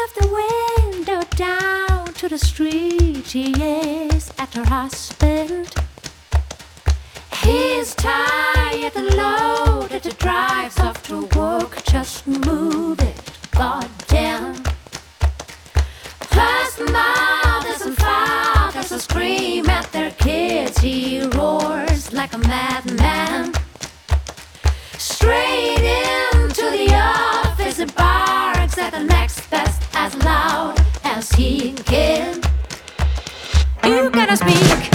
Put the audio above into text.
of the window down to the street. He is at her husband. He's tired and loaded. He drives off to work. Just move it, goddamn. First mothers and fathers will scream at their kids. He roars like a madman. Straight into the office, he barks at the next best as loud as he can. You gotta speak